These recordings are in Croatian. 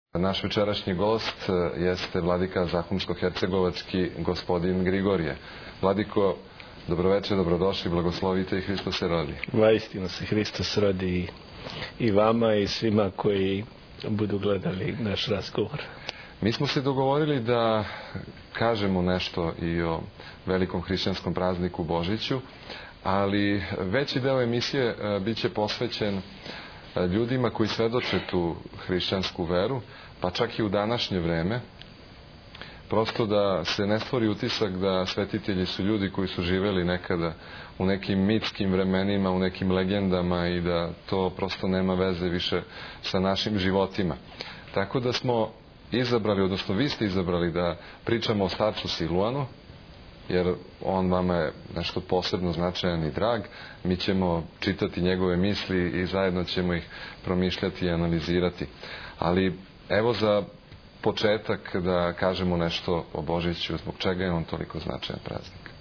Naš večerašnji gost jeste vladika Zahumsko-hercegovački gospodin Grigorije. Vladiko, dobroveče, dobrodošli, blagoslovite i Hristos se rodi. Vaistinu se Hristos rodi i vama i svima koji budu gledali naš razgovor. Mi smo se dogovorili da kažemo nešto i o velikom hrišćanskom prazniku Božiću, ali veći deo emisije bit će posvećen ljudima koji svedoče tu hrišćansku veru, pa čak i u današnje vreme, prosto da se ne stvori utisak da svetitelji su ljudi koji su živeli nekada u nekim mitskim vremenima, u nekim legendama i da to prosto nema veze više sa našim životima. Tako da smo izabrali, odnosno vi ste izabrali da pričamo o starcu Siluanu, jer on vama je nešto posebno značajan i drag. Mi ćemo čitati njegove misli i zajedno ćemo ih promišljati i analizirati. Ali evo za početak da kažemo nešto o Božiću, zbog čega je on toliko značajan praznik.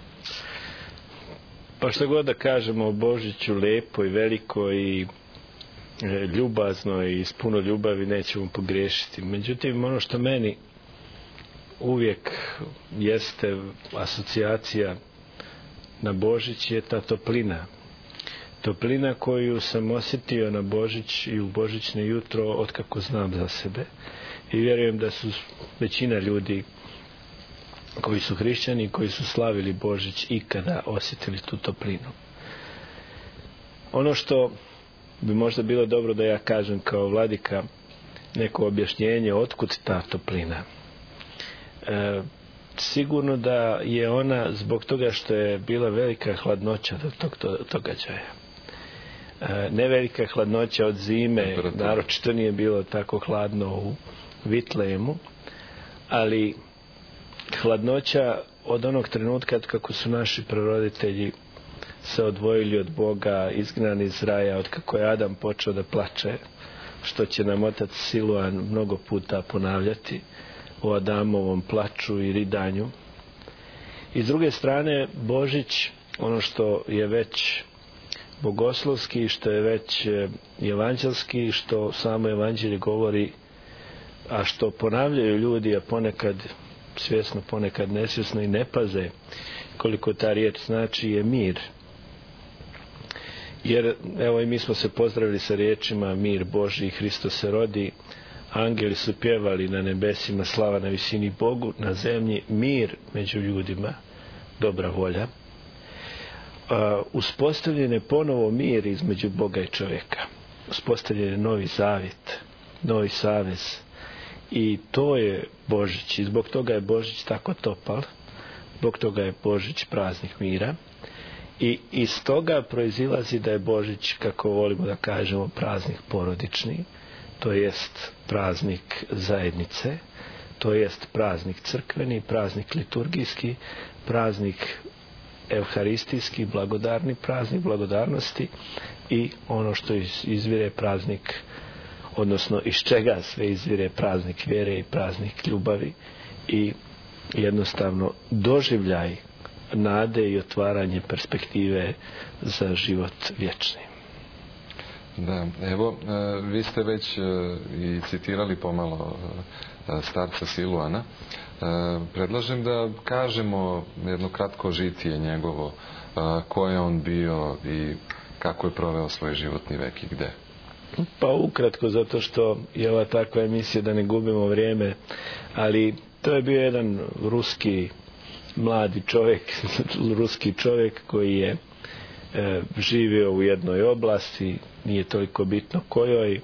Pa što god da kažemo o Božiću, lepo i veliko i ljubazno i s puno ljubavi, nećemo pogriješiti. Međutim, ono što meni uvijek jeste asocijacija na Božić je ta toplina. Toplina koju sam osjetio na Božić i u božićno jutro otkako znam za sebe. I vjerujem da su većina ljudi koji su hrišćani, koji su slavili Božić ikada osjetili tu toplinu. Ono što bi možda bilo dobro da ja kažem kao vladika, neko objašnjenje otkud ta toplina. Sigurno da je ona zbog toga što je bila velika hladnoća do tog događaja. Ne velika hladnoća od zime, naročito nije bilo tako hladno u Vitlejemu, ali hladnoća od onog trenutka kako su naši praroditelji se odvojili od Boga, izgnani iz raja, od kako je Adam počeo da plače, što će nam otac Siluan mnogo puta ponavljati o Adamovom plaču i ridanju. I s druge strane, Božić, ono što je već bogoslovski, što je već evanđelski, što samo evanđelje govori, a što ponavljaju ljudi, a ponekad svjesno, ponekad nesvjesno i ne paze koliko ta riječ znači, je mir. Jer evo i mi smo se pozdravili sa riječima mir Božji, Hristos se rodi, angeli su pjevali na nebesima, slava na visini Bogu, na zemlji mir među ljudima, dobra volja. Uspostavljen je ponovo mir između Boga i čovjeka. Uspostavljen je novi zavjet, novi savez. I to je Božić. I zbog toga je Božić tako topal. Zbog toga je Božić praznik mira. I iz toga proizilazi da je Božić, kako volimo da kažemo, praznik porodični. To jest praznik zajednice. To jest praznik crkveni, praznik liturgijski, praznik evharistijski, blagodarni praznik blagodarnosti i ono što izvire praznik, odnosno iz čega sve izvire praznik vjere i praznik ljubavi i jednostavno doživljaj nade i otvaranje perspektive za život vječni. Da, evo, vi ste već i citirali pomalo starca Siluana. Predlažem da kažemo jedno kratko žitije njegovo, ko je on bio i kako je proveo svoj životni vek i gde. Pa ukratko, zato što je ova takva emisija da ne gubimo vrijeme, ali to je bio jedan ruski mladi čovjek, ruski čovjek koji je živio u jednoj oblasti, nije toliko bitno kojoj,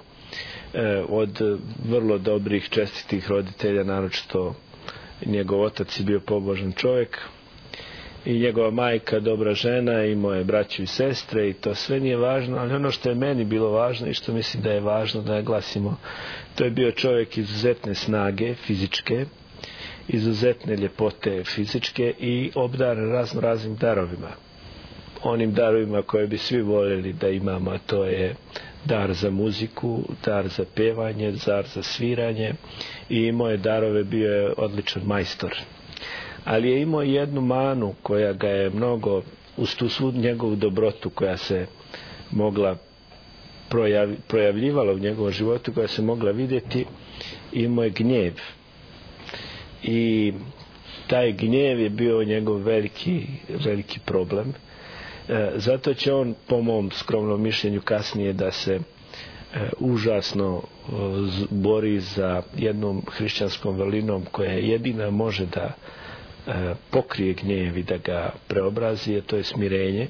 od vrlo dobrih, čestitih roditelja, naročito njegov otac je bio pobožan čovjek i njegova majka dobra žena, imao je braću i sestre i to sve nije važno, ali ono što je meni bilo važno i što mislim da je važno da naglasimo, to je bio čovjek izuzetne snage fizičke, izuzetne ljepote fizičke i obdaran raznim darovima. Onim darovima koje bi svi voljeli da imamo, a to je dar za muziku, dar za pjevanje, dar za sviranje i imao je darove, bio je odličan majstor. Ali je imao jednu manu koja ga je mnogo, uz tu svu njegovu dobrotu koja se mogla projavljivala u njegovom životu, koja se mogla vidjeti, imao je gnjev. I taj gnjev je bio njegov veliki problem. Zato će on, po mom skromnom mišljenju, kasnije da se užasno bori za jednom hrišćanskom vrlinom koja jedina može da pokrije gnjev i da ga preobrazi, a to je smirenje.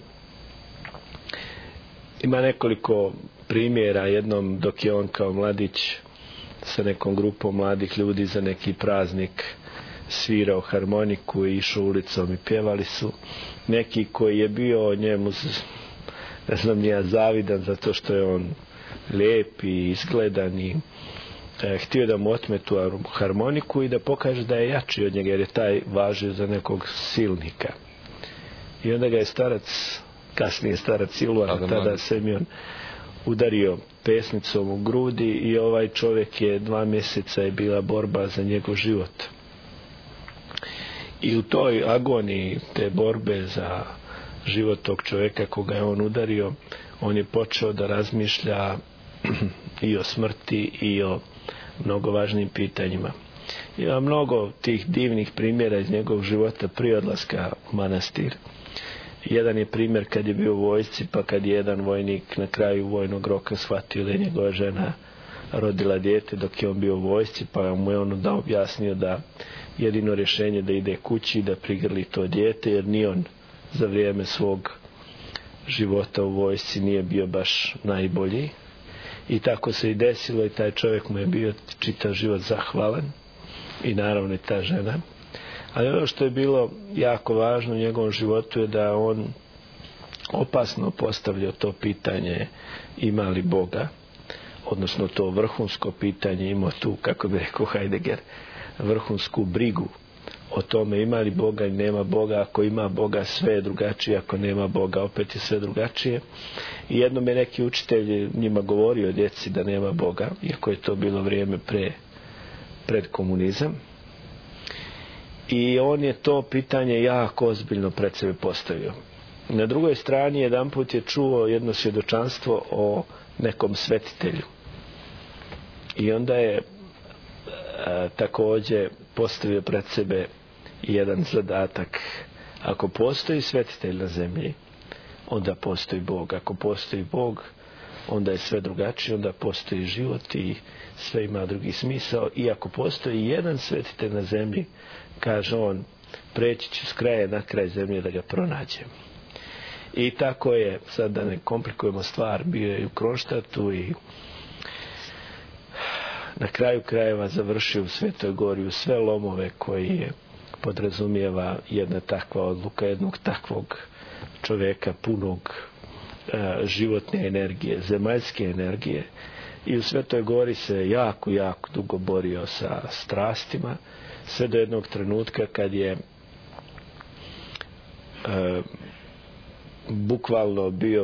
Ima nekoliko primjera. Jednom, dok je on kao mladić sa nekom grupom mladih ljudi za neki praznik svirao harmoniku i išao ulicom i pjevali su, neki koji je bio njemu, ne znam ni ja, zavidan zato što je on lijep i izgledan i htio da mu otme tu harmoniku i da pokaže da je jači od njega, jer je taj važio za nekog silnika. I onda ga je kasnije starac Siluan, tada Semjon, udario pesnicom u grudi i ovaj čovjek je 2 mjeseca je bila borba za njegov život. I u toj agoniji te borbe za život tog čovjeka koga je on udario, on je počeo da razmišlja i o smrti i o mnogo važnim pitanjima. Ima mnogo tih divnih primjera iz njegovog života prije odlaska u manastir. Jedan je primjer kad je bio u vojsci, pa kad je jedan vojnik na kraju vojnog roka shvatio da je njegova žena rodila dijete dok je on bio u vojsci, pa mu je on onda objasnio da jedino rješenje da ide kući i da prigrli to dijete, jer ni on za vrijeme svog života u vojsci nije bio baš najbolji. I tako se i desilo i taj čovjek mu je bio čitav život zahvalan i naravno i ta žena. Ali ono što je bilo jako važno u njegovom životu je da on opasno postavljao to pitanje ima li Boga, odnosno to vrhunsko pitanje, imao tu, kako bi rekao Heidegger, vrhunsku brigu o tome ima li Boga i nema Boga. Ako ima Boga sve je drugačije, ako nema Boga opet je sve drugačije. I jednom je neki učitelj njima govorio o djeci da nema Boga, iako je to bilo vrijeme pred komunizam. I on je to pitanje jako ozbiljno pred sebe postavio. Na drugoj strani jedanput je čuo jedno svjedočanstvo o nekom svetitelju. I onda je također postavio pred sebe jedan zadatak. Ako postoji svetitelj na zemlji, onda postoji Bog. Ako postoji Bog, onda je sve drugačije, onda postoji život i sve ima drugi smisao. I ako postoji jedan svetitelj na zemlji, kaže on, preći ću s kraja na kraj zemlje da ga pronađem. I tako je, sad da ne komplikujemo stvar, bio je u Kronštatu i na kraju krajeva završio u Svetoj Gori u sve lomove koji je podrazumijeva jedna takva odluka, jednog takvog čovjeka punog životne energije, zemaljske energije. I u Svetoj Gori se jako dugo borio sa strastima, sve do jednog trenutka kad je bukvalno bio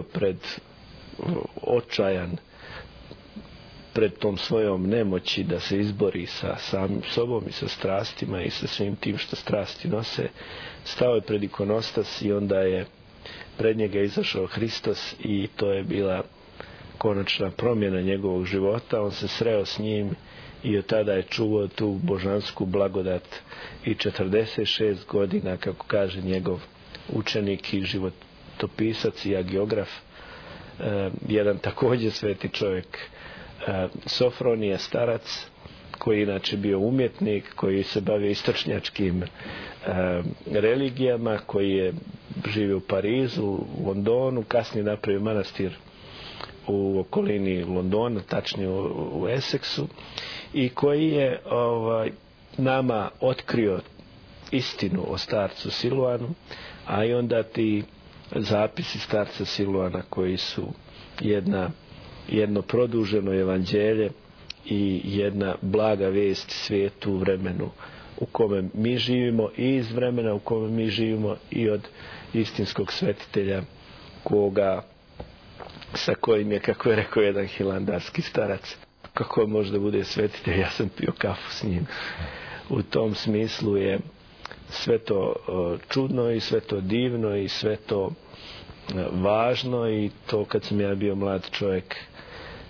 očajan pred tom svojom nemoći da se izbori sa samim sobom i sa strastima i sa svim tim što strasti nose. Stao je pred ikonostas i onda je pred njega izašao Hristos i to je bila konačna promjena njegovog života. On se sreo s njim i od tada je čuvao tu božansku blagodat i 46 godina, kako kaže njegov učenik i životopisac i agiograf, jedan također sveti čovjek, Sofronije starac, koji inače bio umjetnik, koji se bavio istočnjačkim religijama, koji je živio u Parizu, u Londonu, kasnije napravio manastir u okolini Londona, tačnije u Essexu, i koji je nama otkrio istinu o starcu Siluanu, a i onda ti zapisi starca Siluana koji su jedno produženo evanđelje i jedna blaga vijest svijetu u vremenu u kome mi živimo i iz vremena u kome mi živimo i od istinskog svetitelja sa kojim je, kako je rekao jedan hilandarski starac, kako može da bude svetitelj, ja sam pio kafu s njim. U tom smislu je sve to čudno i sve to divno i sve to važno, i to kad sam ja bio mlad čovjek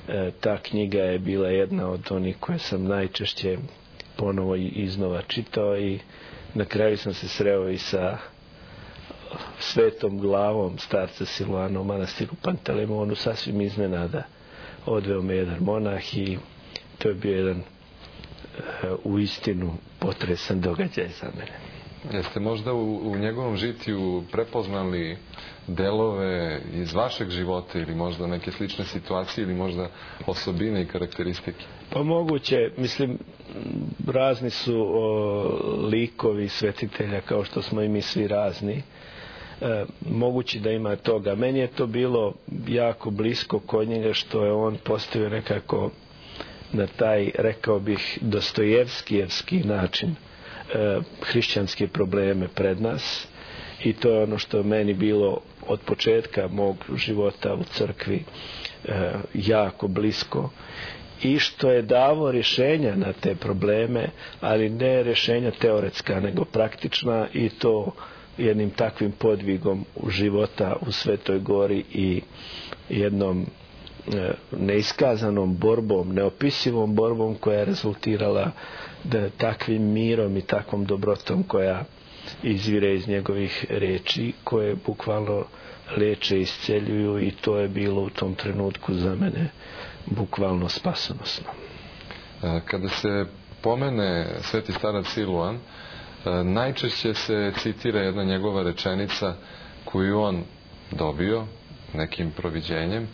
Ta knjiga je bila jedna od onih koje sam najčešće ponovo i iznova čitao i na kraju sam se sreo i sa svetom glavom starca Siluana u manastiru Pantelemonu, sasvim iznenada odveo me jedan monah i to je bio jedan uistinu potresan događaj za mene. Jeste možda u njegovom žitiju prepoznali delove iz vašeg života ili možda neke slične situacije ili možda osobine i karakteristike? Pa moguće, mislim, razni su likovi svetitelja kao što smo i mi svi razni. Moguće da ima toga. Meni je to bilo jako blisko kod njega što je on postavio nekako na taj, rekao bih, dostojevskijevski način hrišćanske probleme pred nas i to je ono što meni bilo od početka mog života u crkvi jako blisko i što je davo rješenja na te probleme, ali ne rješenja teoretska nego praktična i to jednim takvim podvigom života u Svetoj Gori i jednom neiskazanom borbom, neopisivom borbom koja je rezultirala takvim mirom i takvom dobrotom koja izvire iz njegovih riječi koje bukvalno leče i isceljuju i to je bilo u tom trenutku za mene bukvalno spasonosno. Kada se pomene sveti starac Siluan, najčešće se citira jedna njegova rečenica koju on dobio nekim proviđenjem,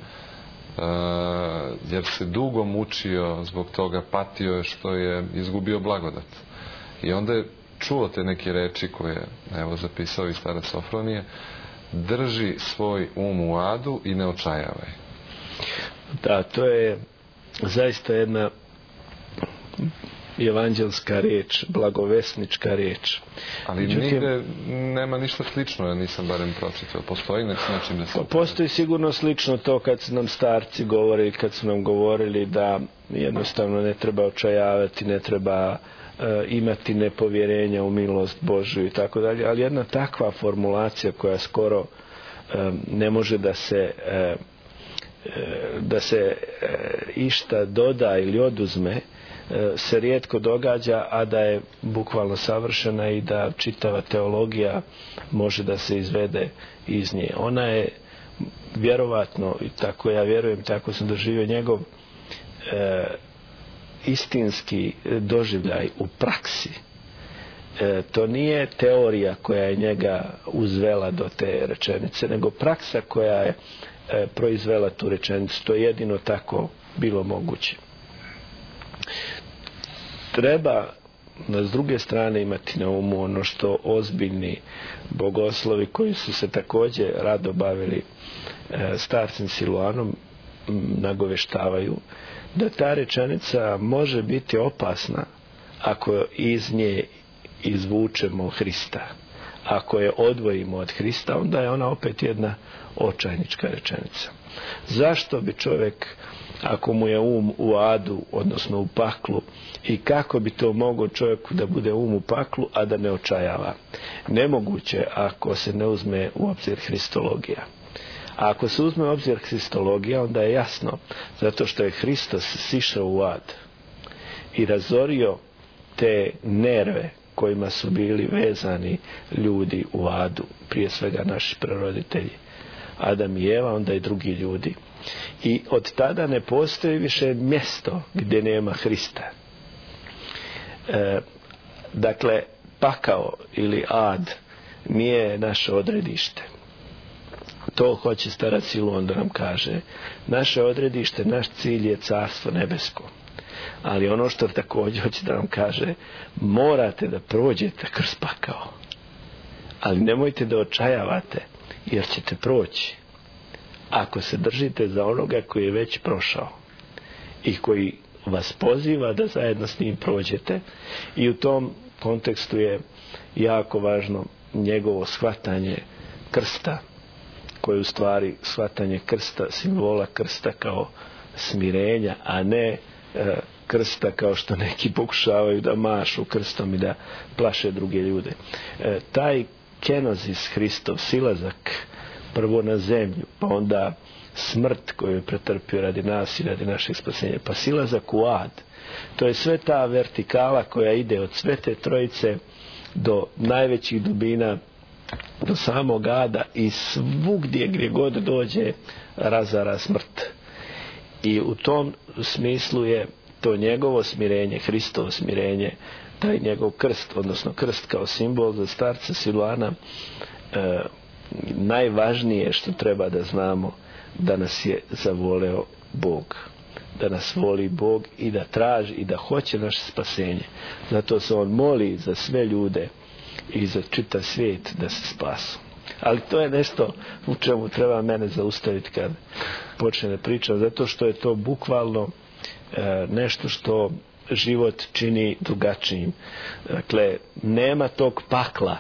jer se dugo mučio zbog toga, patio je što je izgubio blagodat. I onda je čuo te neke reči koje evo zapisao i starac Sofronije: drži svoj u adu i ne očajavaj. Da, to je zaista jedna evanđelska riječ, blagovesnička riječ. Ali nigde nema ništa slično, ja nisam barem pročitao. Postoji način da se... Postoji sigurno slično to kad su nam starci govorili, kad su nam govorili da jednostavno ne treba očajavati, ne treba imati nepovjerenja u milost Božju i tako dalje, ali jedna takva formulacija koja skoro ne može da se išta doda ili oduzme, se rijetko događa, a da je bukvalno savršena i da čitava teologija može da se izvede iz nje. Ona je vjerovatno, i tako ja vjerujem, tako sam doživio njegov istinski doživljaj u praksi. To nije teorija koja je njega uzvela do te rečenice, nego praksa koja je proizvela tu rečenicu. To je jedino tako bilo moguće. Treba s druge strane imati na umu ono što ozbiljni bogoslovi koji su se također rado bavili starcem Siluanom nagoveštavaju, da ta rečenica može biti opasna ako iz nje izvučemo Hrista. Ako je odvojimo od Hrista, onda je ona opet jedna očajnička rečenica. Zašto bi čovjek, ako mu je u adu, odnosno u paklu, i kako bi to mogao čovjeku da bude u paklu, a da ne očajava? Nemoguće ako se ne uzme u obzir Hristologija. A ako se uzme u obzir Hristologija, onda je jasno, zato što je Hristos sišao u ad i razorio te nerve kojima su bili vezani ljudi u adu, prije svega naši praroditelji, Adam i Eva, onda i drugi ljudi. I od tada ne postoji više mjesto gdje nema Hrista. Dakle, pakao ili ad nije naše odredište. To hoće starac Siluan da nam kaže. Naše odredište, naš cilj je carstvo nebesko. Ali ono što također hoće da nam kaže, morate da prođete kroz pakao. Ali nemojte da očajavate, jer ćete proći. Ako se držite za onoga koji je već prošao i koji vas poziva da zajedno s njim prođete, i u tom kontekstu je jako važno njegovo shvatanje krsta, koje je u stvari shvatanje krsta, simbola krsta kao smirenja, a ne krsta kao što neki pokušavaju da mašu krstom i da plaše druge ljude. Taj kenozis Hristov, silazak prvo na zemlju, pa onda smrt koju je pretrpio radi nas i radi našeg spasenja, pa silazak u ad. To je sve ta vertikala koja ide od Svete Trojice do najvećih dubina, do samog ada, i svugdje gdje god dođe razara smrt. I u tom smislu je to njegovo smirenje, Hristovo smirenje, taj njegov krst, odnosno krst kao simbol za starca Silvana, najvažnije što treba da znamo, da nas je zavoleo Bog, da nas voli Bog i da traži i da hoće naše spasenje. Zato se on moli za sve ljude i za čitav svijet da se spasu. Ali to je nešto u čemu treba mene zaustaviti kad počne da pričam, zato što je to bukvalno nešto što život čini drugačijim. Dakle, nema tog pakla,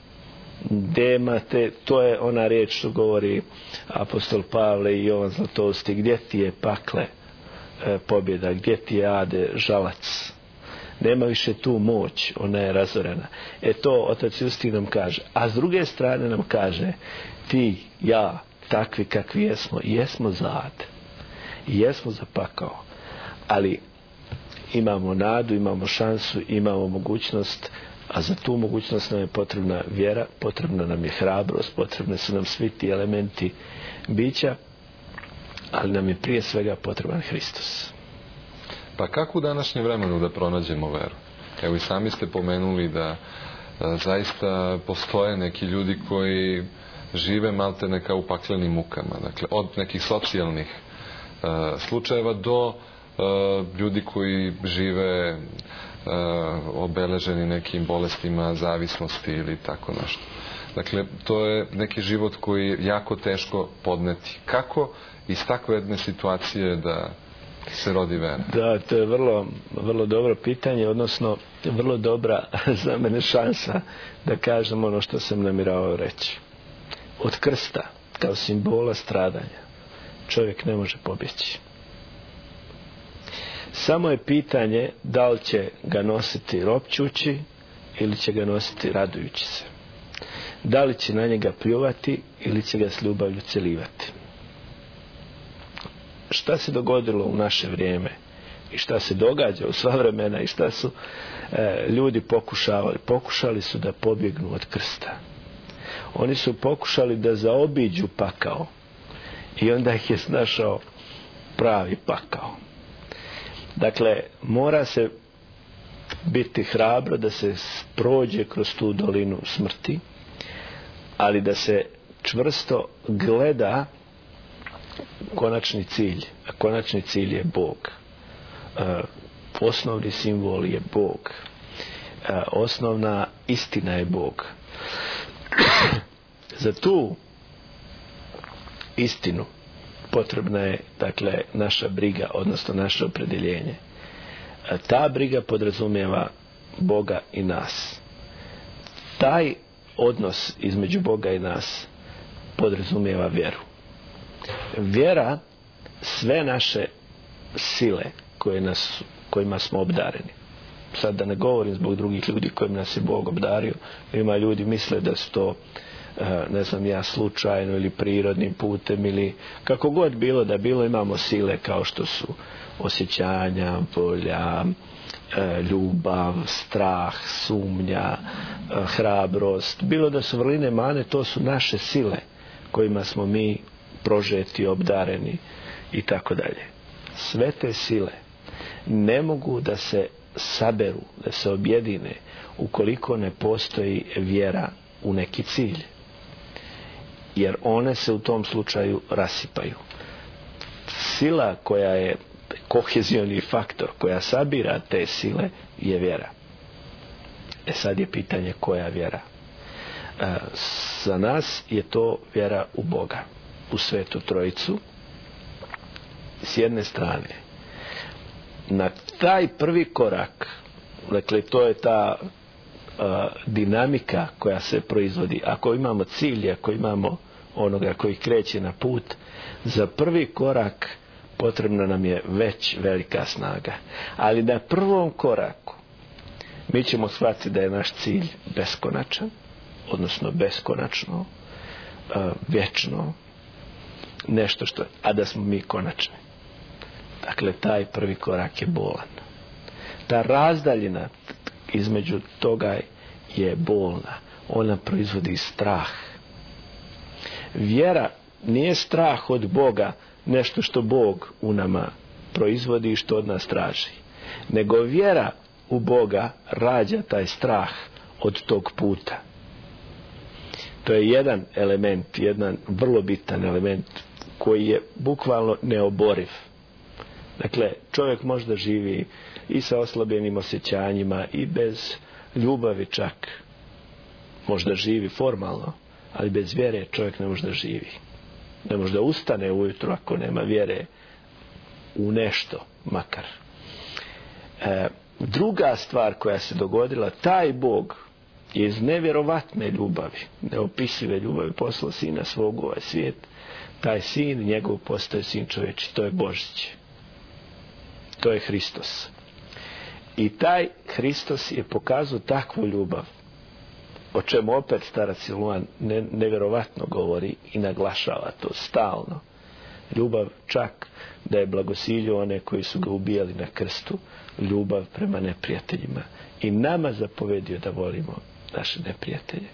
to je ona riječ što govori apostol Pavle i Jovan Zlatousti: gdje ti je pakle pobjeda, gdje ti je ade žalac. Nema više tu moć, ona je razorena. To otac Justin nam kaže. A s druge strane nam kaže: ti, ja, takvi kakvi jesmo, jesmo za ad, jesmo za pakao, ali imamo nadu, imamo šansu, imamo mogućnost. A za tu mogućnost nam je potrebna vjera, potrebna nam je hrabrost, potrebni su nam svi ti elementi bića, ali nam je prije svega potreban Hristos. Pa kako u današnjem vremenu da pronađemo veru? Evo i sami ste pomenuli da zaista postoje neki ljudi koji žive maltene kao u paklenim mukama. Dakle, od nekih socijalnih slučajeva do ljudi koji žive obeleženi nekim bolestima zavisnosti ili tako nešto. Dakle, to je neki život koji je jako teško podneti. Kako iz takve jedne situacije da se rodi vera? Da, to je vrlo, vrlo dobro pitanje, odnosno vrlo dobra za mene šansa da kažem ono što sam namiravao reći. Od krsta kao simbola stradanja čovjek ne može pobjeći. Samo je pitanje da li će ga nositi ropćući ili će ga nositi radujući se. Da li će na njega pljuvati ili će ga s ljubavlju celivati. Šta se dogodilo u naše vrijeme i šta se događa u sva vremena i šta su ljudi pokušavali? Pokušali su da pobjegnu od krsta. Oni su pokušali da zaobiđu pakao i onda ih je snašao pravi pakao. Dakle, mora se biti hrabro da se prođe kroz tu dolinu smrti, ali da se čvrsto gleda konačni cilj. A konačni cilj je Bog. Osnovni simbol je Bog. Osnovna istina je Bog. Za tu istinu potrebna je, dakle, naša briga, odnosno naše opredjeljenje. Ta briga podrazumijeva Boga i nas. Taj odnos između Boga i nas podrazumijeva vjeru. Vjera sve naše sile kojima smo obdareni. Sad da ne govorim zbog drugih ljudi kojima nas je Bog obdario. Ima ljudi misle da su to slučajno ili prirodnim putem ili kako god bilo da bilo, imamo sile kao što su osjećanja, volja, ljubav, strah, sumnja, hrabrost. Bilo da su vrline, mane, to su naše sile kojima smo mi prožeti, obdareni i tako dalje. Sve te sile ne mogu da se saberu, da se objedine ukoliko ne postoji vjera u neki cilj. Jer one se u tom slučaju rasipaju. Sila koja je kohezioni faktor, koja sabira te sile, je vjera. Sad je pitanje koja vjera. Za nas je to vjera u Boga, u Svetu Trojicu. S jedne strane, na taj prvi korak, dakle to je ta dinamika koja se proizvodi. Ako imamo cilj, ako imamo onoga koji kreće na put, za prvi korak potrebna nam je već velika snaga. Ali na prvom koraku mi ćemo shvatiti da je naš cilj beskonačan, odnosno beskonačno, vječno, nešto što, a da smo mi konačni. Dakle, taj prvi korak je bolan. Ta razdaljina između toga je bolna. Ona proizvodi strah. Vjera nije strah od Boga, nešto što Bog u nama proizvodi i što od nas traži. Nego vjera u Boga rađa taj strah od tog puta. To je jedan element, jedan vrlo bitan element koji je bukvalno neoboriv. Dakle, čovjek možda živi i sa oslabljenim osjećanjima i bez ljubavi čak. Možda živi formalno, ali bez vjere čovjek ne može da živi. Ne može da ustane ujutro ako nema vjere u nešto, makar. Druga stvar koja se dogodila, taj Bog je iz nevjerovatne ljubavi, neopisive ljubavi poslao sina svog u ovaj svijet. Taj sin njegov postaje sin čovječi, to je Božić. To je Hristos. I taj Hristos je pokazao takvu ljubav, o čemu opet starac Siluan nevjerovatno govori i naglašava to stalno. Ljubav čak da je blagosilio one koji su ga ubijali na krstu, ljubav prema neprijateljima. I nama zapovedio da volimo naše neprijatelje.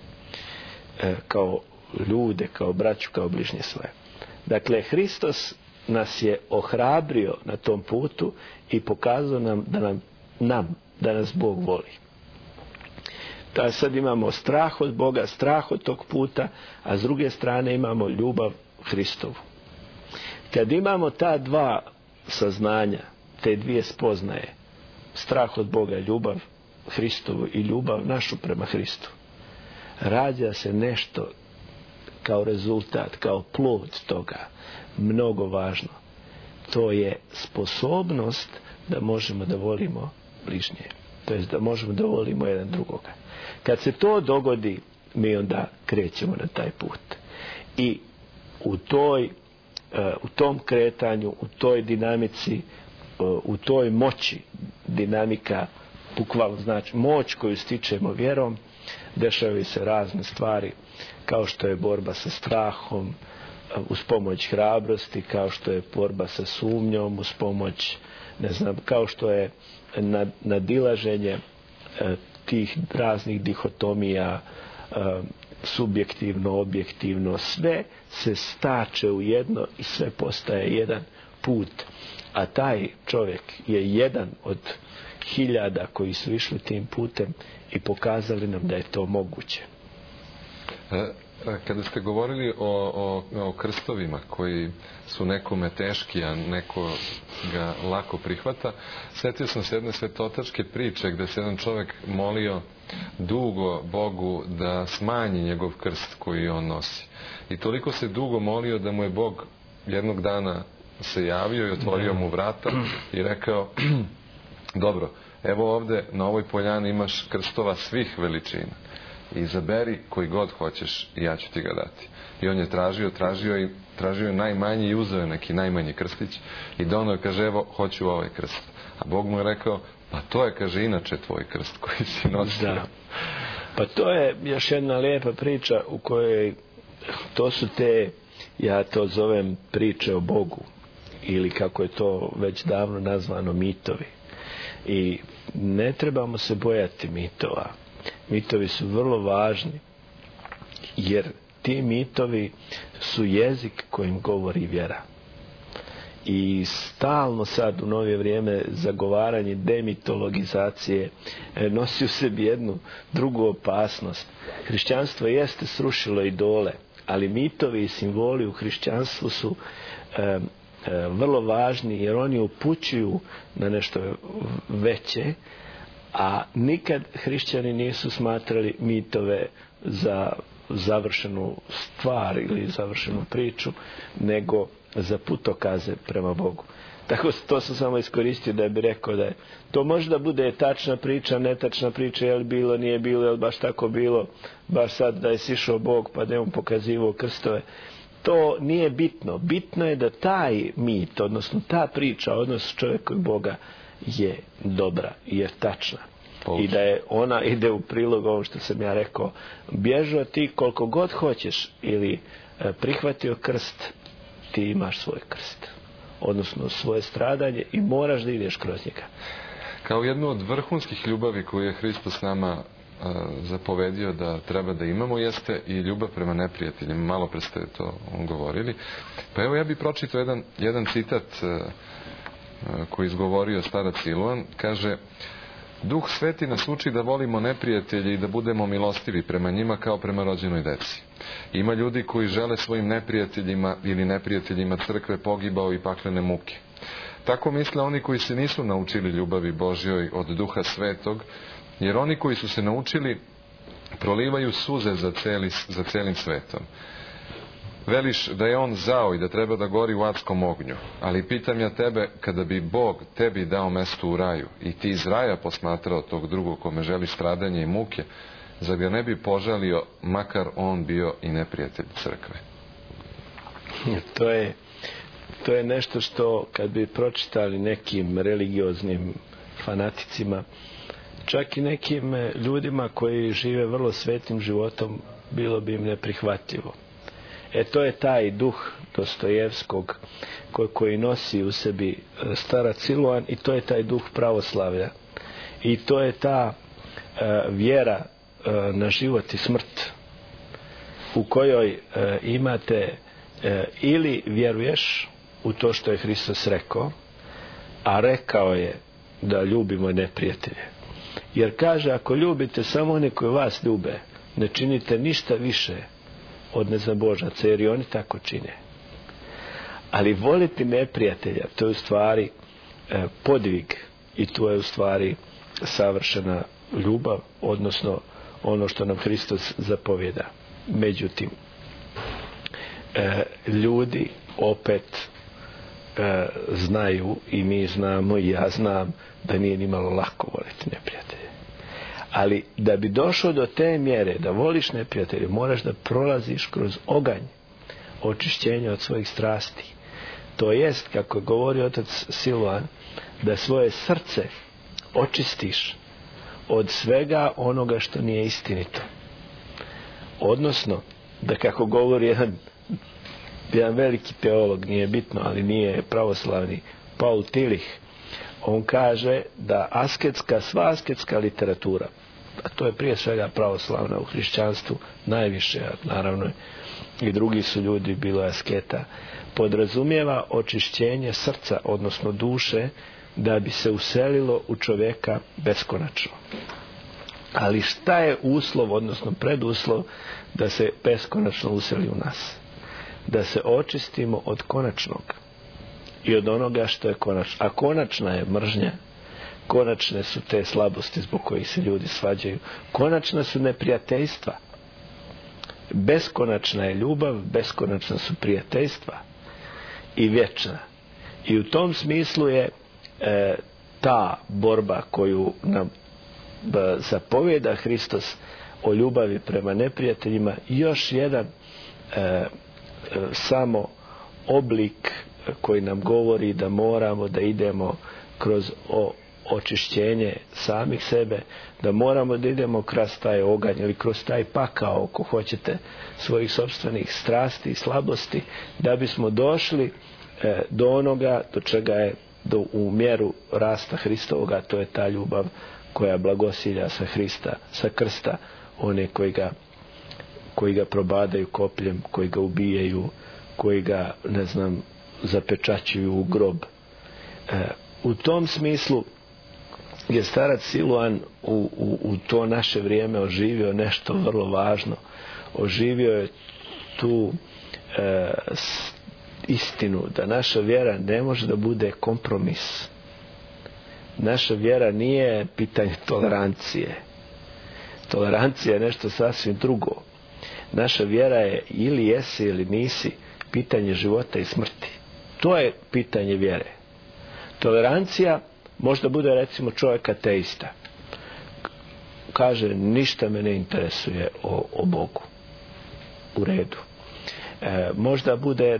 Kao ljude, kao braću, kao bližnje svoje. Dakle, Hristos nas je ohrabrio na tom putu i pokazao nam da nas Bog voli. Da sad imamo strah od Boga, strah od tog puta, a s druge strane imamo ljubav Hristovu. Kad imamo ta dva saznanja, te dvije spoznaje, strah od Boga, ljubav Hristovu i ljubav našu prema Hristu, rađa se nešto kao rezultat, kao plod toga, mnogo važno. To je sposobnost da možemo da volimo bližnje. To jest da možemo da volimo jedan drugoga. Kad se to dogodi, mi onda krećemo na taj put. I u tom kretanju, u toj dinamici, u toj moći, dinamika, bukvalno znači moć koju stičemo vjerom, dešavaju se razne stvari, kao što je borba sa strahom, uz pomoć hrabrosti, kao što je borba sa sumnjom, uz pomoć, kao što je nadilaženje tih raznih dihotomija, subjektivno, objektivno, sve se stače u jedno i sve postaje jedan put. A taj čovjek je jedan od hiljada koji su išli tim putem i pokazali nam da je to moguće. Kada ste govorili o krstovima koji su nekome teški, a neko ga lako prihvata, sjetio sam se jedne svetotačke priče gdje se jedan čovjek molio dugo Bogu da smanji njegov krst koji on nosi. I toliko se dugo molio da mu je Bog jednog dana se javio i otvorio mu vrata i rekao: dobro, evo ovdje na ovoj poljani imaš krstova svih veličina. Izaberi koji god hoćeš i ja ću ti ga dati. I on je tražio najmanji i uzeo je neki najmanji krstić i donio je, kaže, evo, hoću ovaj krst. A Bog mu je rekao: pa to je, kaže, inače tvoj krst koji si nosio. Da. Pa to je još jedna lijepa priča u kojoj to su te, ja to zovem priče o Bogu, ili kako je to već davno nazvano, mitovi. I ne trebamo se bojati mitova. Mitovi su vrlo važni, jer ti mitovi su jezik kojim govori vjera. I stalno sad u novije vrijeme zagovaranje demitologizacije nosi u sebi jednu drugu opasnost. Hrišćanstvo jeste srušilo idole, ali mitovi i simboli u hrišćanstvu su vrlo važni, jer oni upućuju na nešto veće, a nikad hrišćani nisu smatrali mitove za završenu stvar ili završenu priču, nego za putokaze prema Bogu. Tako to sam samo iskoristio da bi rekao da je to možda bude tačna priča, netačna priča, je li bilo, nije bilo, je li baš tako bilo, baš sad da je sišao Bog pa da je on pokazivao krstove. To nije bitno. Bitno je da taj mit, odnosno ta priča, odnos čovjeka i Boga je dobra i je tačna. I da je ona ide u prilog ovo što sam ja rekao, bježao ti koliko god hoćeš ili prihvatio krst, ti imaš svoj krst, odnosno svoje stradanje i moraš da ideš kroz njega. Kao jednu od vrhunskih ljubavi koju je Hristos nama zapovedio da treba da imamo jeste i ljubav prema neprijateljima. Malo pre ste to govorili. Pa evo ja bih pročitao jedan citat koji je izgovorio starac Siluan. Kaže: Duh Sveti nas uči da volimo neprijatelje i da budemo milostivi prema njima kao prema rođenoj deci. Ima ljudi koji žele svojim neprijateljima ili neprijateljima crkve pogibao i paklene muke. Tako misle oni koji se nisu naučili ljubavi Božjoj od Duha Svetog, jer oni koji su se naučili prolivaju suze za celim svetom. Veliš da je on zao i da treba da gori u adskom ognju, ali pitam ja tebe, kada bi Bog tebi dao mesto u raju i ti iz raja posmatrao tog drugog kome želi stradanje i muke, zar ga ne bi požalio, makar on bio i neprijatelj crkve? To je nešto što kad bi pročitali nekim religioznim fanaticima, čak i nekim ljudima koji žive vrlo svetim životom, bilo bi im neprihvatljivo. To je taj duh Dostojevskog koji nosi u sebi starac Siluan, i to je taj duh pravoslavlja. I to je ta vjera na život i smrt u kojoj imate ili vjeruješ u to što je Hristos rekao, a rekao je da ljubimo neprijatelje. Jer kaže, ako ljubite samo one koji vas ljube, ne činite ništa više od nezabožaca, jer i oni tako čine. Ali voliti neprijatelja, to je u stvari podvig, i to je u stvari savršena ljubav, odnosno ono što nam Hristos zapovjeda. Međutim, ljudi opet znaju, i mi znamo, i ja znam, da nije ni malo lako voliti neprijatelje. Ali da bi došao do te mjere da voliš neprijatelje, moraš da prolaziš kroz oganj očišćenja od svojih strasti. To jest, kako govori otac Siluan, da svoje srce očistiš od svega onoga što nije istinito. Odnosno, da, kako govori jedan veliki teolog, nije bitno, ali nije pravoslavni, Paul Tillich, on kaže da sva asketska literatura, a to je prije svega pravoslavna u hrišćanstvu najviše, naravno i drugi su ljudi bilo asketa, podrazumijeva očišćenje srca, odnosno duše, da bi se uselilo u čovjeka beskonačno. Ali šta je uslov, odnosno preduslov da se beskonačno useli u nas? Da se očistimo od konačnog i od onoga što je konačno. A konačna je mržnja, konačne su te slabosti zbog kojih se ljudi svađaju, konačna su neprijateljstva, beskonačna je ljubav, beskonačna su prijateljstva i vječna. I u tom smislu je ta borba koju nam zapovjeda Hristos o ljubavi prema neprijateljima još jedan samo oblik koji nam govori da moramo da idemo kroz očišćenje samih sebe, da moramo da idemo kroz taj oganj ili kroz taj pakao, ako hoćete, svojih sopstvenih strasti i slabosti, da bismo došli do onoga do čega je u mjeru rasta Hristovoga, to je ta ljubav koja blagosilja sa krsta one koji ga probadaju kopljem, koji ga ubijaju, koji ga, zapečaćuju u grob. U tom smislu je starac Siluan u to naše vrijeme oživio nešto vrlo važno. Oživio je tu istinu da naša vjera ne može da bude kompromis. Naša vjera nije pitanje tolerancije. Tolerancija je nešto sasvim drugo. Naša vjera je ili jesi ili nisi pitanje života i smrti. To je pitanje vjere. Tolerancija možda bude, recimo, čovjek ateista. Kaže, ništa me ne interesuje o Bogu. U redu. Možda bude,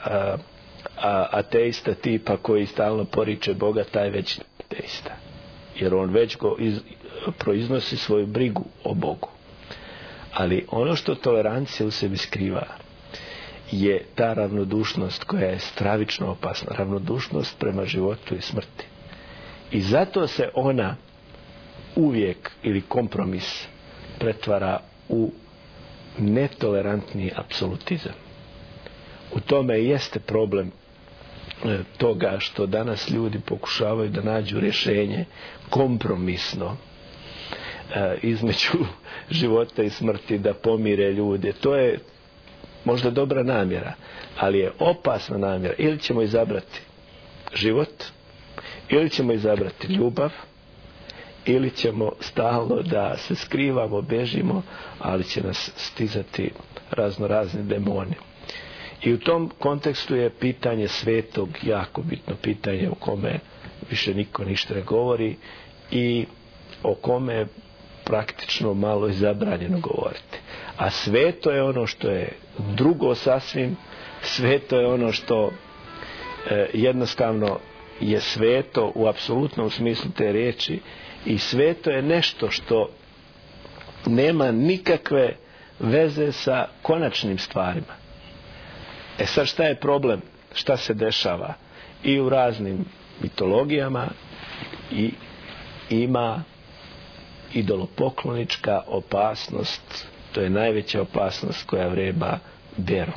ateista tipa koji stalno poriče Boga, taj već ateista. jer on već proiznosi svoju brigu o Bogu. Ali ono što tolerancija u sebi skriva je ta ravnodušnost koja je stravično opasna, ravnodušnost prema životu i smrti. I zato se ona uvijek, ili kompromis, pretvara u netolerantni apsolutizam. U tome jeste problem toga što danas ljudi pokušavaju da nađu rješenje kompromisno između života i smrti, da pomire ljude. To je možda dobra namjera, ali je opasna namjera. Ili ćemo izabrati život, ili ćemo izabrati ljubav, ili ćemo stalno da se skrivamo, bežimo, ali će nas stizati raznorazni demoni. I u tom kontekstu je pitanje svetog jako bitno pitanje, o kome više niko ništa ne govori i o kome praktično malo je zabranjeno govoriti. A sveto je ono što je drugo sasvim, sveto je ono što jednostavno je sveto u apsolutnom smislu te riječi, i sveto je nešto što nema nikakve veze sa konačnim stvarima. Sad šta je problem? Šta se dešava? I u raznim mitologijama i ima idolopoklonička opasnost. To je najveća opasnost koja vreba vjeru.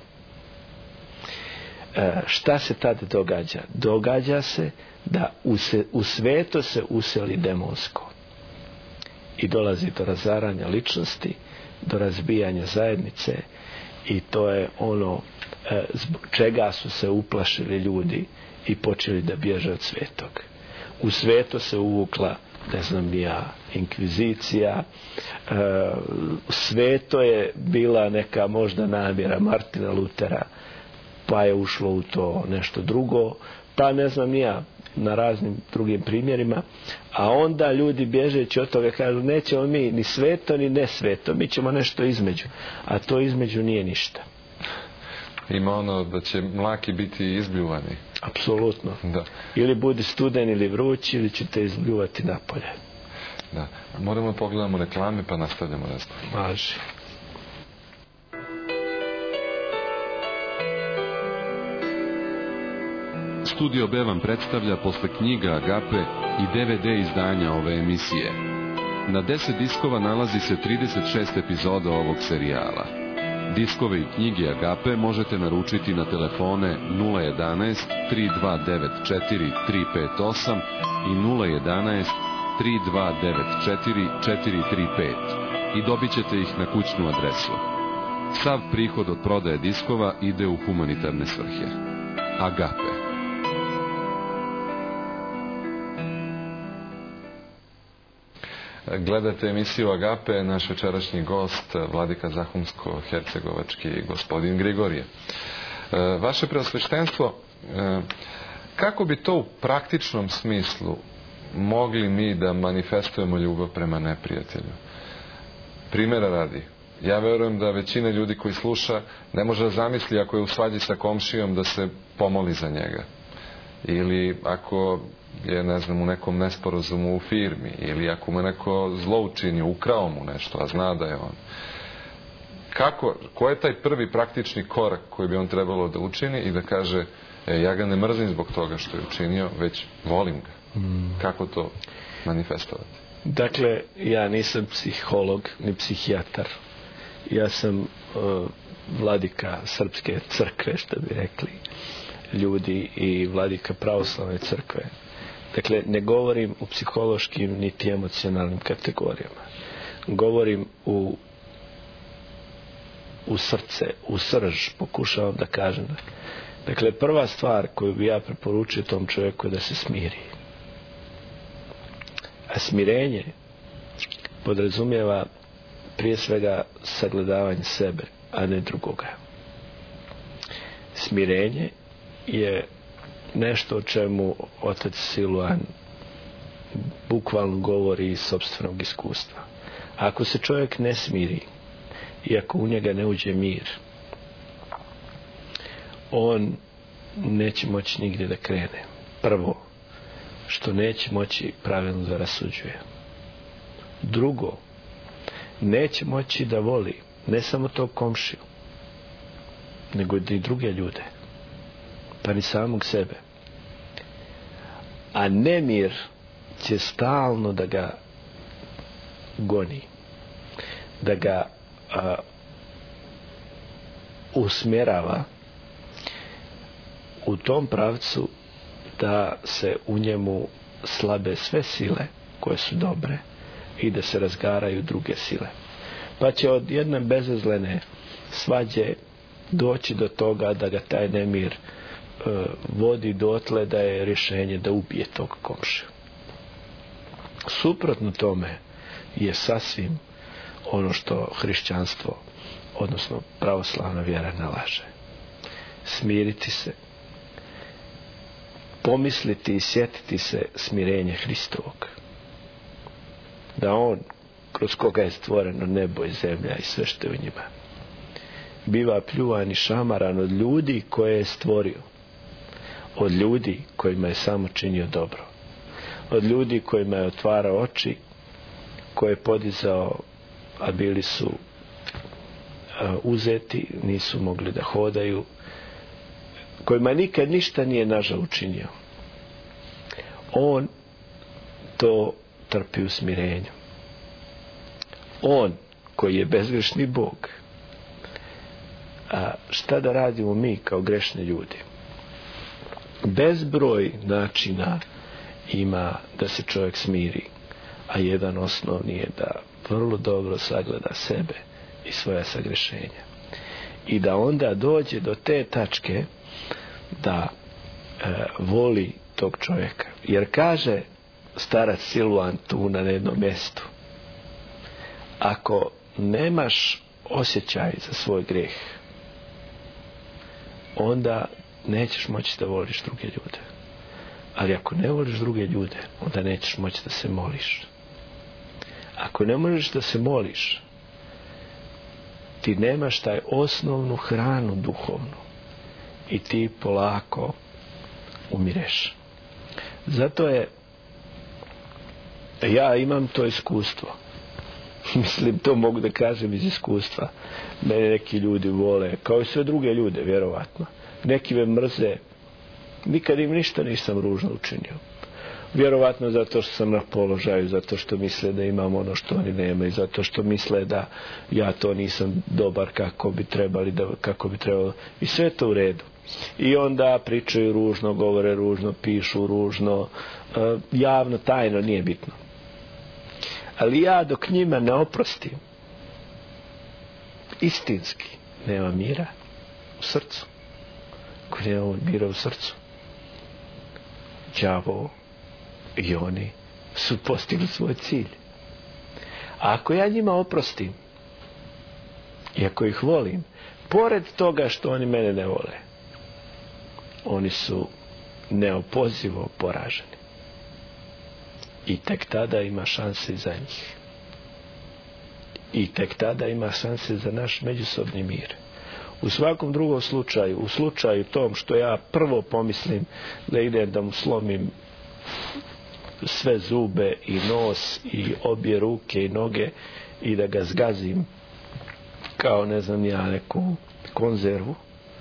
Šta se tad događa? Događa se da u sveto se useli demonsko. I dolazi do razaranja ličnosti, do razbijanja zajednice, i to je ono zbog čega su se uplašili ljudi i počeli da bježe od svetog. U sveto se uvukla, ne znam ni ja, inkvizicija, sveto je bila neka možda namjera Martina Lutera, pa je ušlo u to nešto drugo, pa ne znam ni ja, na raznim drugim primjerima, a onda ljudi bježeći od toga kažu nećemo mi ni sveto ni nesveto, mi ćemo nešto između, a to između nije ništa. Ima ono da će mlaki biti izbljuvani. Apsolutno. Da. Ili budi studen ili vrući, ili ćete izbljuvati napolje. Da. Moramo pogledamo reklame pa nastavljamo razgovor. Važi. Studio B vam predstavlja posle knjiga Agape i DVD izdanja ove emisije. Na 10 diskova nalazi se 36 epizoda ovog serijala. Diskove i knjige Agape možete naručiti na telefone 011 3294 358 i 011 3294 435 i dobit ćete ih na kućnu adresu. Sav prihod od prodaje diskova ide u humanitarne svrhe. Agape. Gledate emisiju Agape, naš večerašnji gost, vladika Zahumsko-hercegovački gospodin Grigorije. Vaše preosveštenstvo, kako bi to u praktičnom smislu mogli mi da manifestujemo ljubav prema neprijatelju? Primjera radi, ja verujem da većina ljudi koji sluša ne može da zamisli ako je u svađi sa komšijom da se pomoli za njega. Ili ako je, ne znam, u nekom nesporazumu u firmi, ili ako mu neko zlo učinio, ukrao mu nešto, a zna da je on. Ko je taj prvi praktični korak koji bi on trebalo da učini i da kaže, ja ga ne mrzim zbog toga što je učinio, već volim ga? Kako to manifestovati? Dakle, ja nisam psiholog ni psihijatar. Ja sam vladika Srpske crkve, što bi rekli ljudi, i vladika pravoslavne crkve. Dakle, ne govorim u psihološkim niti emocionalnim kategorijama. Govorim u srce, u srž, pokušavam da kažem. Dakle, prva stvar koju bi ja preporučio tom čovjeku je da se smiri. A smirenje podrazumijeva prije svega sagledavanje sebe, a ne drugoga. Smirenje je nešto o čemu otac Siluan bukvalno govori iz sopstvenog iskustva. Ako se čovjek ne smiri i ako u njega ne uđe mir, on neće moći nigdje da krene. Prvo, što neće moći pravilno da rasuđuje. Drugo, neće moći da voli ne samo tog komšiju, nego i druge ljude, pa ni samog sebe. A nemir će stalno da ga goni, da ga usmjerava u tom pravcu da se u njemu slabe sve sile koje su dobre i da se razgaraju druge sile. Pa će od jedne bezazlene svađe doći do toga da ga taj nemir vodi dotle da je rješenje da ubije tog komšiju. Suprotno tome je sasvim ono što hrišćanstvo, odnosno pravoslavna vjera nalaže. Smiriti se, pomisliti i sjetiti se smirenja Hristovog. Da on, kroz koga je stvoreno nebo i zemlja i sve što je u njima, biva pljuvan i šamaran od ljudi koje je stvorio, od ljudi kojima je samo činio dobro, od ljudi kojima je otvarao oči, koje je podizao, a bili su uzeti, nisu mogli da hodaju, kojima nikad ništa nije nažal učinio. On to trpi u smirenju. On koji je bezgrešni Bog. A šta da radimo mi kao grešni ljudi? Bezbroj načina ima da se čovjek smiri, a jedan osnovni je da vrlo dobro sagleda sebe i svoja sagrešenja. I da onda dođe do te tačke da voli tog čovjeka. Jer kaže starac Siluan tu na jednom mjestu, ako nemaš osjećaj za svoj grijeh, onda nećeš moći da voliš druge ljude. Ali ako ne voliš druge ljude, onda nećeš moći da se moliš. Ako ne možeš da se moliš, ti nemaš taj osnovnu hranu duhovnu i ti polako umireš. Zato je, ja imam to iskustvo. Mislim, to mogu da kažem iz iskustva. Mene neki ljudi vole, kao i sve druge ljude, vjerovatno. Neki me mrze. Nikad im ništa nisam ružno učinio. Vjerovatno zato što sam na položaju, zato što misle da imam ono što oni nemaju, zato što misle da ja to nisam dobar kako bi trebalo. I sve to u redu. I onda pričaju ružno, govore ružno, pišu ružno, javno, tajno, nije bitno. Ali ja dok njima ne oprostim, istinski nema mira u srcu. Ako nema mira u srcu, đavo i oni su postigli svoj cilj. A ako ja njima oprostim i ako ih volim, pored toga što oni mene ne vole, oni su neopozivo poraženi. I tek tada ima šanse za njih. I tek tada ima šanse za naš međusobni mir. U svakom drugom slučaju, u slučaju tom što ja prvo pomislim da idem da mu slomim sve zube i nos i obje ruke i noge i da ga zgazim kao ne znam ja neku konzervu,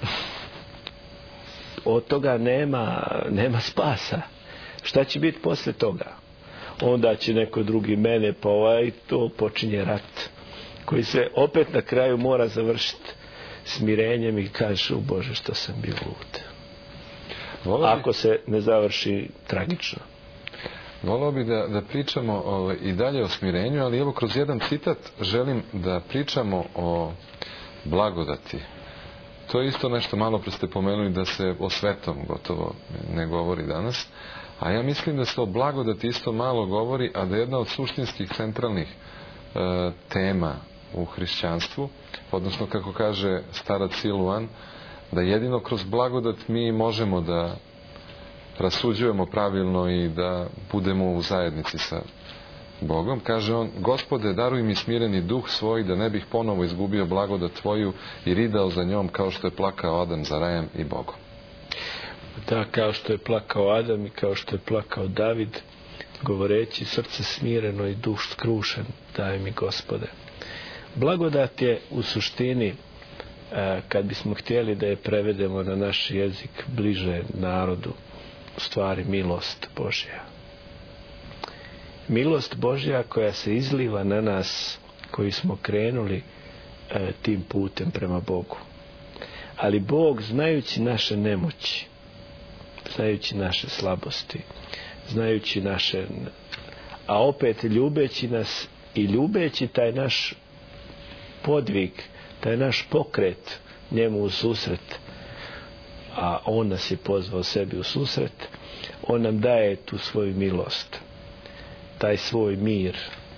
od toga nema spasa. Šta će biti posle toga? Onda će neko drugi mene, pa to počinje rat koji se opet na kraju mora završiti smirenjem i kažeš, u Bože, što sam bio lud. Ako se ne završi tragično. Volao bi da pričamo i dalje o smirenju, ali evo kroz jedan citat želim da pričamo o blagodati. To je isto nešto, malo pre ste pomenuli da se o svetom gotovo ne govori danas, a ja mislim da se o blagodati isto malo govori, a da je jedna od suštinskih centralnih tema u hrišćanstvu, odnosno kako kaže starac Siluan, da jedino kroz blagodat mi možemo da rasuđujemo pravilno i da budemo u zajednici sa Bogom. Kaže on, Gospode, daruj mi smireni duh svoj da ne bih ponovo izgubio blagodat tvoju i ridao za njom kao što je plakao Adam za rajem i Bogom. Da, kao što je plakao Adam i kao što je plakao David, govoreći srce smireno i duš skrušen, daj mi Gospode. Blagodat je u suštini, kad bismo htjeli da je prevedemo na naš jezik bliže narodu, u stvari milost Božja. Milost Božja koja se izliva na nas koji smo krenuli tim putem prema Bogu. Ali Bog, znajući naše nemoći, znajući naše slabosti, znajući naše, a opet ljubeći nas i ljubeći taj naš podvig, taj naš pokret njemu u susret, a on nas je pozvao sebi u susret, on nam daje tu svoju milost, taj svoj mir.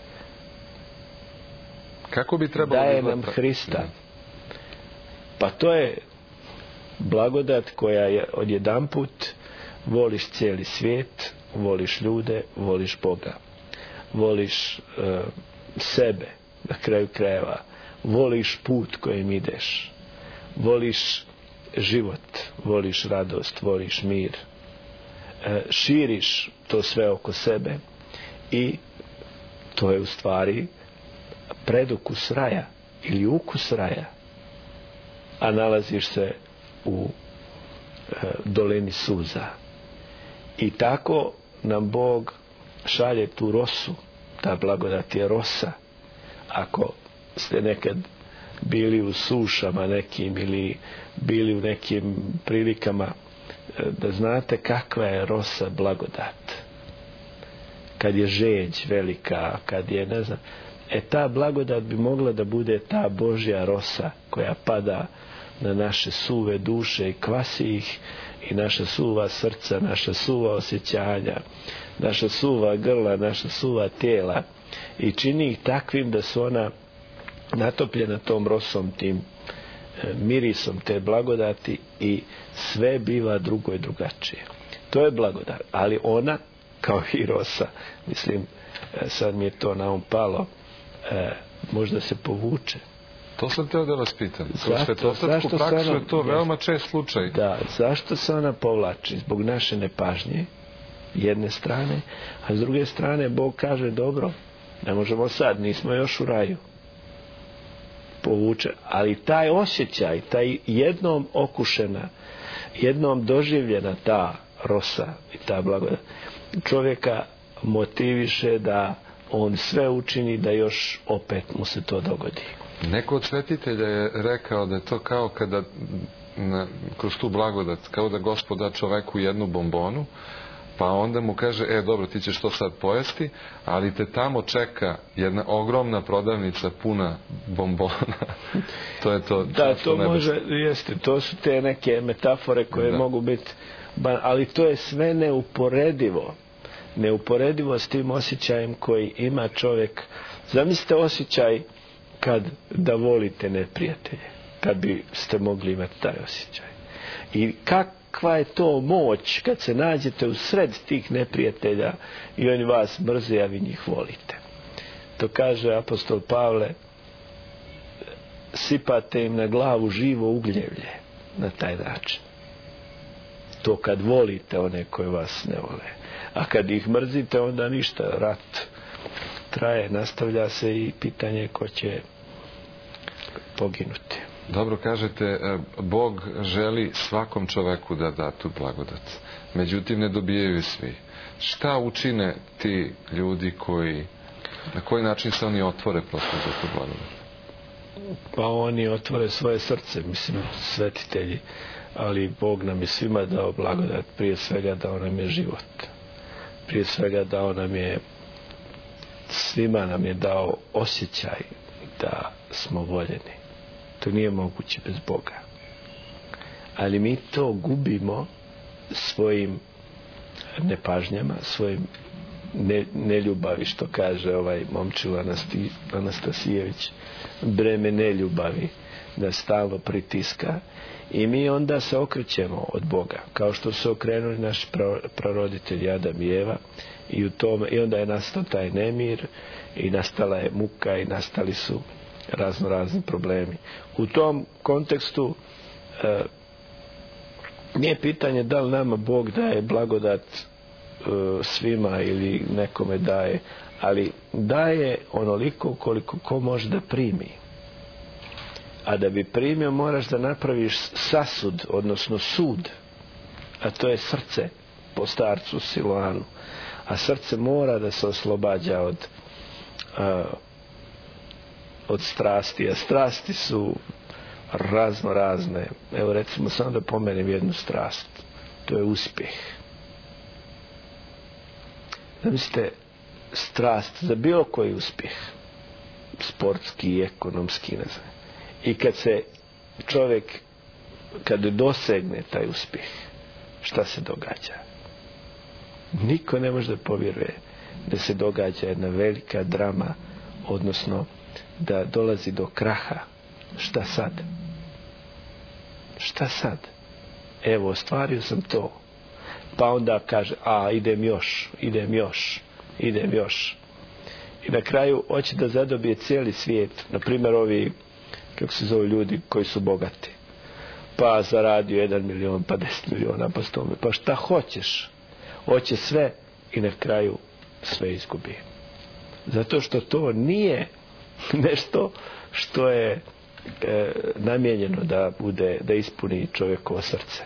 Kako bi trebalo daje nam Hrista. Pa to je blagodat koja je odjedanput voliš cijeli svijet, voliš ljude, voliš Boga, voliš sebe, na kraju krajeva, voliš put kojim ideš, voliš život, voliš radost, voliš mir, širiš to sve oko sebe i to je u stvari predukus raja ili ukus raja, a nalaziš se u dolini suza. I tako nam Bog šalje tu rosu, ta blagodat je rosa. Ako ste nekad bili u sušama nekim ili bili u nekim prilikama, da znate kakva je rosa blagodat. Kad je žeđ velika, kad je ne znam, ta blagodat bi mogla da bude ta Božja rosa koja pada na naše suve duše i kvasi ih, i naša suva srca, naša suva osjećanja, naša suva grla, naša suva tijela, i čini ih takvim da su ona natopljena tom rosom, tim mirisom te blagodati, i sve biva drugo i drugačije. To je blagodat, ali ona kao i rosa, mislim, sad mi je to na um palo, možda se povuče. To sam teo da vas pitam. Zašto praksu je to veoma čest slučaj. Da, zašto se ona povlači? Zbog naše nepažnje, jedne strane, a s druge strane Bog kaže, dobro, ne možemo sad, nismo još u raju. Povuče, ali taj osjećaj, taj jednom okušena, jednom doživljena ta rosa i ta blagodat, čovjeka motiviše da on sve učini da još opet mu se to dogodi. Neko od svetitelja je rekao da je to kao kada kroz tu blagodat, kao da Gospod da čoveku jednu bombonu, pa onda mu kaže, dobro, ti ćeš to sad pojesti, ali te tamo čeka jedna ogromna prodavnica puna bombona. To je to. Da, to može, jeste, to su te neke metafore koje mogu biti, ali to je sve neuporedivo. Neuporedivo s tim osjećajem koji ima čovjek. Zamislite osjećaj da volite neprijatelje, kad bi ste mogli imati taj osjećaj. I kakva je to moć kad se nađete u sred tih neprijatelja i oni vas mrze, a vi njih volite. To kaže apostol Pavle, sipate im na glavu živo ugljevlje na taj način. To kad volite one koje vas ne vole. A kad ih mrzite, onda ništa, rat traje, nastavlja se i pitanje ko će poginuti. Dobro, kažete, Bog želi svakom čoveku da da tu blagodat. Međutim, ne dobijaju svi. Šta učine ti ljudi na koji način se oni otvore prosto za tu blagodat? Pa oni otvore svoje srce, mislim, svetitelji. Ali Bog nam je svima dao blagodat, prije svega dao nam je život. Prije svega dao nam je, svima nam je dao osjećaj da smo voljeni. To nije moguće bez Boga. Ali mi to gubimo svojim nepažnjama, svojim neljubavi, što kaže ovaj momčilo Anastasijević, breme neljubavi da stalno pritiska, i mi onda se okrećemo od Boga, kao što su okrenuli naši praroditelji Adam i Eva, i onda je nastao taj nemir i nastala je muka i nastali su razni problemi. U tom kontekstu nije pitanje da li nama Bog daje blagodat svima ili nekome daje, ali daje onoliko koliko ko može da primi. A da bi primio moraš da napraviš sasud, odnosno sud, a to je srce po starcu Siloanu. A srce mora da se oslobađa od strasti, a strasti su razno razne. Evo recimo samo da pomenem jednu strast, to je uspjeh. Zamislite strast za bilo koji uspjeh, sportski, ekonomski, ne znam. I kad se čovjek, kad dosegne taj uspjeh, šta se događa? Niko ne može da povjeruje da se događa jedna velika drama, odnosno da dolazi do kraha. Šta sad? Šta sad? Evo, ostvario sam to. Pa onda kaže, idem još. I na kraju hoće da zadobije cijeli svijet. Naprimjer ovi, kako se zove, ljudi koji su bogati. Pa zaradio 1 milion, pa 10 miliona, pa 100 miliona. Pa šta hoćeš? Hoće sve i na kraju sve izgubi. Zato što to nije nešto što je namijenjeno da ispuni čovjekovo srce.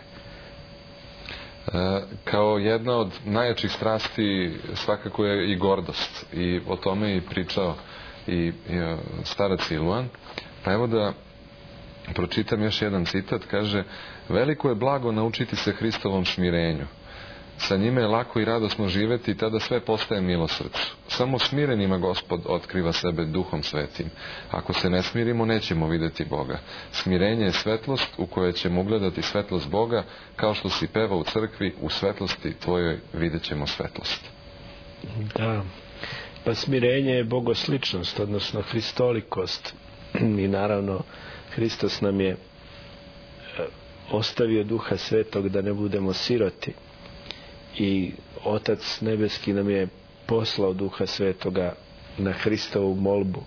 Kao jedna od najjačih strasti svakako je i gordost. I o tome je pričao i starac Siluan. Pa evo da pročitam još jedan citat. Kaže, veliko je blago naučiti se Hristovom smirenju. Sa njime je lako i radosno živjeti i tada sve postaje milo srcu. Samo smirenima Gospod otkriva sebe Duhom Svetim. Ako se ne smirimo, nećemo vidjeti Boga. Smirenje je svetlost u kojoj ćemo ugledati svetlost Boga, kao što si peva u crkvi, u svetlosti tvojoj vidjet ćemo svetlost. Da, pa smirenje je bogosličnost, odnosno hristolikost. I naravno, Hristos nam je ostavio Duha Svetog da ne budemo siroti. I Otac Nebeski nam je poslao Duha Svetoga na Hristovu molbu.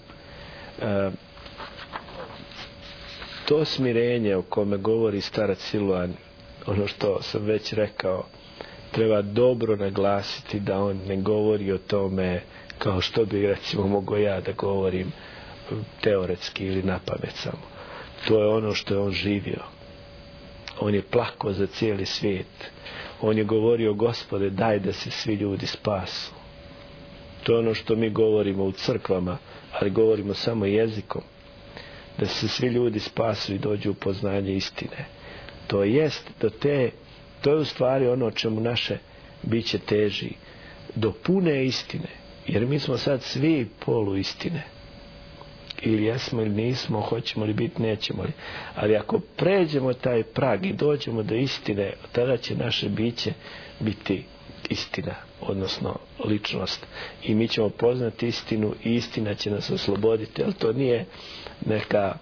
To smirenje o kome govori starac Siluan, ono što sam već rekao, treba dobro naglasiti da on ne govori o tome kao što bi recimo mogao ja da govorim teoretski ili napamet samo. To je ono što je on živio. On je plakao za cijeli svijet. On je govorio, Gospode, daj da se svi ljudi spasu. To je ono što mi govorimo u crkvama, ali govorimo samo jezikom. Da se svi ljudi spasu i dođu u poznanje istine. To jest, to je u stvari ono čemu naše biće teži. Do pune istine. Jer mi smo sad svi polu istine. Ili jesmo ili nismo, hoćemo li biti, nećemo li. Ali ako pređemo taj prag i dođemo do istine, tada će naše biće biti istina, odnosno ličnost. I mi ćemo poznati istinu i istina će nas osloboditi. Ali to nije neka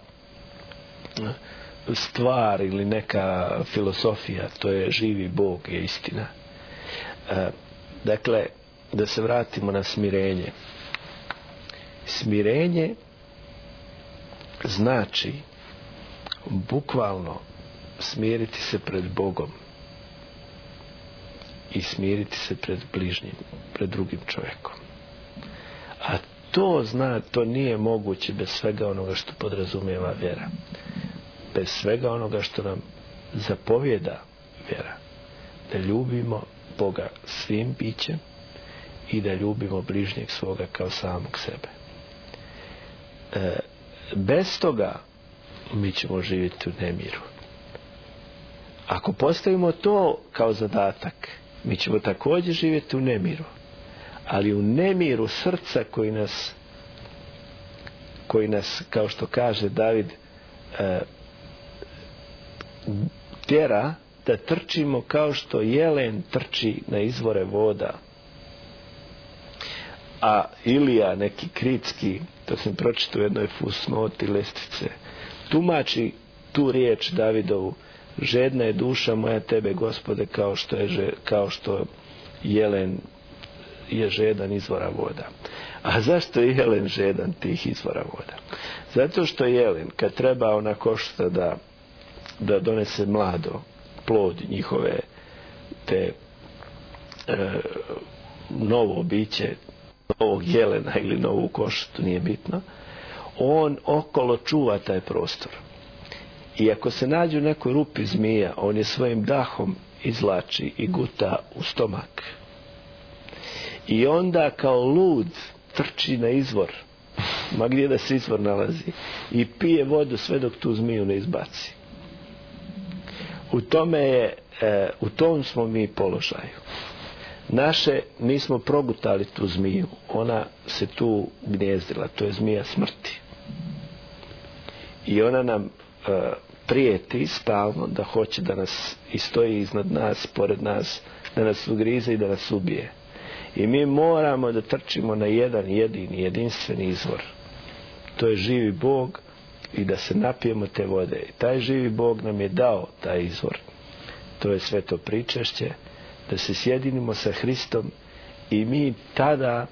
stvar ili neka filosofija, to je živi Bog, je istina. Dakle, da se vratimo na smirenje. Smirenje znači bukvalno smiriti se pred Bogom i smiriti se pred bližnjim, pred drugim čovjekom. A to nije moguće bez svega onoga što podrazumijeva vjera. Bez svega onoga što nam zapovjeda vjera. Da ljubimo Boga svim bićem i da ljubimo bližnjeg svoga kao samog sebe. Bez toga mi ćemo živjeti u nemiru. Ako postavimo to kao zadatak, mi ćemo također živjeti u nemiru. Ali u nemiru srca koji nas, kao što kaže David, tjera da trčimo kao što jelen trči na izvore voda. A Ilija, neki kritski, to sam pročitao u jednoj fusnoti lestvice, tumači tu riječ Davidovu: žedna je duša moja tebe, Gospode, kao što jelen je žedan izvora voda. A zašto je jelen žedan tih izvora voda? Zato što jelen, kad treba onako što da donese mlado plod njihove te novo biće, novog jelena ili novu košu, to nije bitno, on okolo čuva taj prostor. I ako se nađe u nekoj rupi zmija, on je svojim dahom izlači i guta u stomak. I onda kao lud trči na izvor, ma gdje da se izvor nalazi, i pije vodu sve dok tu zmiju ne izbaci. U tom smo mi položaju. Mi smo progutali tu zmiju, ona se tu gnjezdila, to je zmija smrti. I ona nam prijeti stalno da hoće da nas i stoji iznad nas, pored nas, da nas ugrize i da nas ubije. I mi moramo da trčimo na jedan jedini, jedinstveni izvor. To je živi Bog i da se napijemo te vode. I taj živi Bog nam je dao taj izvor. To je sveto pričešće, da se sjedinimo sa Hristom i mi tada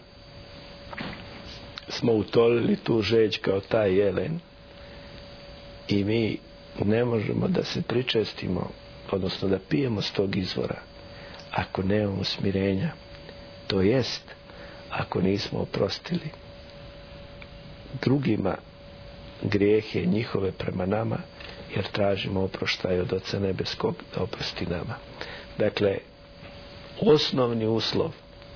smo utolili tu žeđ kao taj jelen i mi ne možemo da se pričestimo, odnosno da pijemo s tog izvora ako nemamo smirenja, to jest ako nismo oprostili drugima grijehe njihove prema nama, jer tražimo oproštaj od Oca Nebeskog da oprosti nama. Dakle, osnovni uslov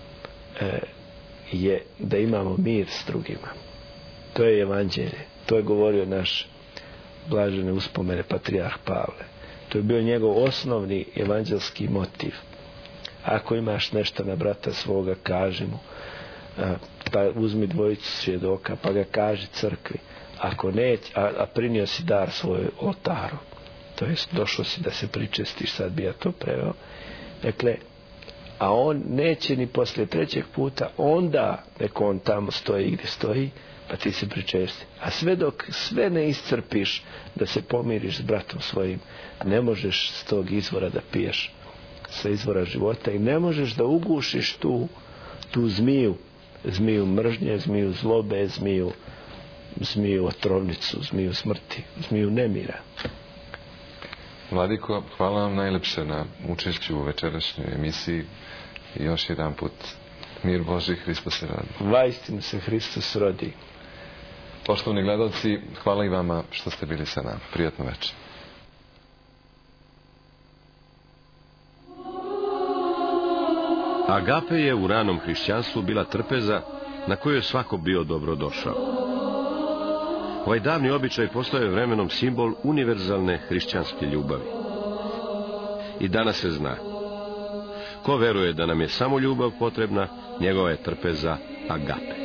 je da imamo mir s drugima. To je evanđelje. To je govorio naš blažene uspomene patrijarh Pavle. To je bio njegov osnovni evanđelski motiv. Ako imaš nešto na brata svoga, kaži mu, pa uzmi dvojicu svjedoka, pa ga kaži crkvi. Ako neće, a prinio si dar svoj oltaru, to jest došao si da se pričestiš, sad bi ja to preveo. Dakle, a on neće ni poslije trećeg puta, onda neko on tamo stoji gdje stoji, pa ti se pričesti. A sve dok sve ne iscrpiš da se pomiriš s bratom svojim, ne možeš s tog izvora da piješ, sa izvora života, i ne možeš da ugušiš tu zmiju mržnje, zmiju zlobe, zmiju otrovnicu, zmiju smrti, zmiju nemira. Vladiko, hvala vam najlepše na učešću u večerašnjoj emisiji i još jedan put mir Boži, Hristos se rodi. Vaistinu se Hristos rodi. Poštovani gledalci, hvala i vama što ste bili sa nama. Prijatno večer. Agape je u ranom hrišćanstvu bila trpeza na kojoj je svako bio dobrodošao. Ovaj davni običaj postao je vremenom simbol univerzalne hrišćanske ljubavi. I danas se zna. Ko veruje da nam je samo ljubav potrebna, njegova je trpeza agape.